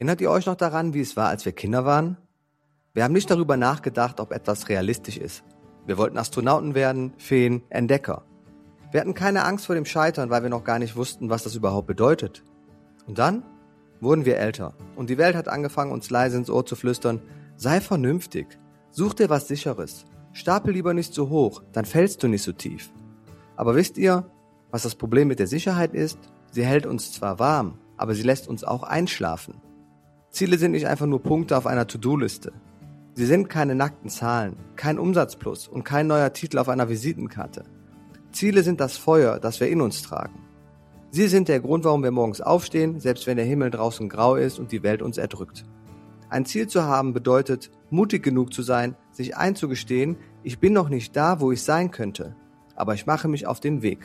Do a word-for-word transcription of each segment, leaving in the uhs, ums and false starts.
Erinnert ihr euch noch daran, wie es war, als wir Kinder waren? Wir haben nicht darüber nachgedacht, ob etwas realistisch ist. Wir wollten Astronauten werden, Feen, Entdecker. Wir hatten keine Angst vor dem Scheitern, weil wir noch gar nicht wussten, was das überhaupt bedeutet. Und dann wurden wir älter und die Welt hat angefangen, uns leise ins Ohr zu flüstern: Sei vernünftig, such dir was Sicheres, stapel lieber nicht so hoch, dann fällst du nicht so tief. Aber wisst ihr, was das Problem mit der Sicherheit ist? Sie hält uns zwar warm, aber sie lässt uns auch einschlafen. Ziele sind nicht einfach nur Punkte auf einer To-Do-Liste. Sie sind keine nackten Zahlen, kein Umsatzplus und kein neuer Titel auf einer Visitenkarte. Ziele sind das Feuer, das wir in uns tragen. Sie sind der Grund, warum wir morgens aufstehen, selbst wenn der Himmel draußen grau ist und die Welt uns erdrückt. Ein Ziel zu haben bedeutet, mutig genug zu sein, sich einzugestehen: Ich bin noch nicht da, wo ich sein könnte, aber ich mache mich auf den Weg.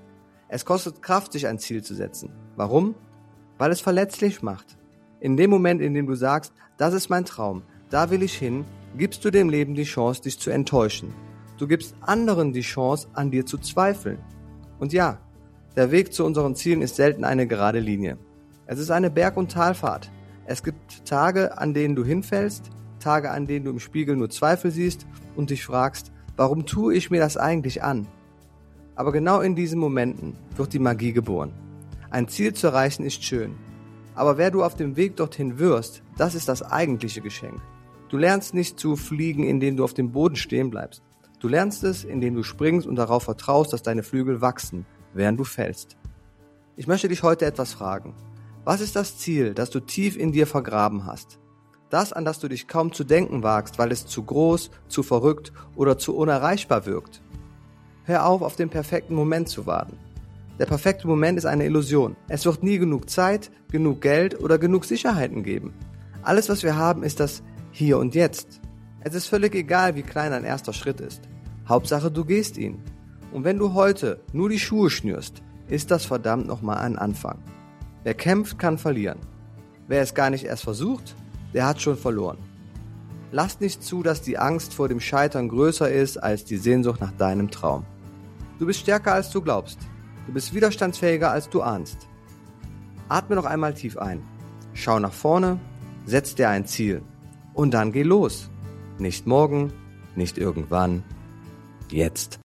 Es kostet Kraft, sich ein Ziel zu setzen. Warum? Weil es verletzlich macht. In dem Moment, in dem du sagst, das ist mein Traum, da will ich hin, gibst du dem Leben die Chance, dich zu enttäuschen. Du gibst anderen die Chance, an dir zu zweifeln. Und ja, der Weg zu unseren Zielen ist selten eine gerade Linie. Es ist eine Berg- und Talfahrt. Es gibt Tage, an denen du hinfällst, Tage, an denen du im Spiegel nur Zweifel siehst und dich fragst: Warum tue ich mir das eigentlich an? Aber genau in diesen Momenten wird die Magie geboren. Ein Ziel zu erreichen ist schön. Aber wer du auf dem Weg dorthin wirst, das ist das eigentliche Geschenk. Du lernst nicht zu fliegen, indem du auf dem Boden stehen bleibst. Du lernst es, indem du springst und darauf vertraust, dass deine Flügel wachsen, während du fällst. Ich möchte dich heute etwas fragen. Was ist das Ziel, das du tief in dir vergraben hast? Das, an das du dich kaum zu denken wagst, weil es zu groß, zu verrückt oder zu unerreichbar wirkt. Hör auf, auf den perfekten Moment zu warten. Der perfekte Moment ist eine Illusion. Es wird nie genug Zeit, genug Geld oder genug Sicherheiten geben. Alles, was wir haben, ist das Hier und Jetzt. Es ist völlig egal, wie klein ein erster Schritt ist. Hauptsache, du gehst ihn. Und wenn du heute nur die Schuhe schnürst, ist das verdammt nochmal ein Anfang. Wer kämpft, kann verlieren. Wer es gar nicht erst versucht, der hat schon verloren. Lass nicht zu, dass die Angst vor dem Scheitern größer ist als die Sehnsucht nach deinem Traum. Du bist stärker, als du glaubst. Du bist widerstandsfähiger, als du ahnst. Atme noch einmal tief ein. Schau nach vorne, setz dir ein Ziel. Und dann geh los. Nicht morgen, nicht irgendwann, jetzt.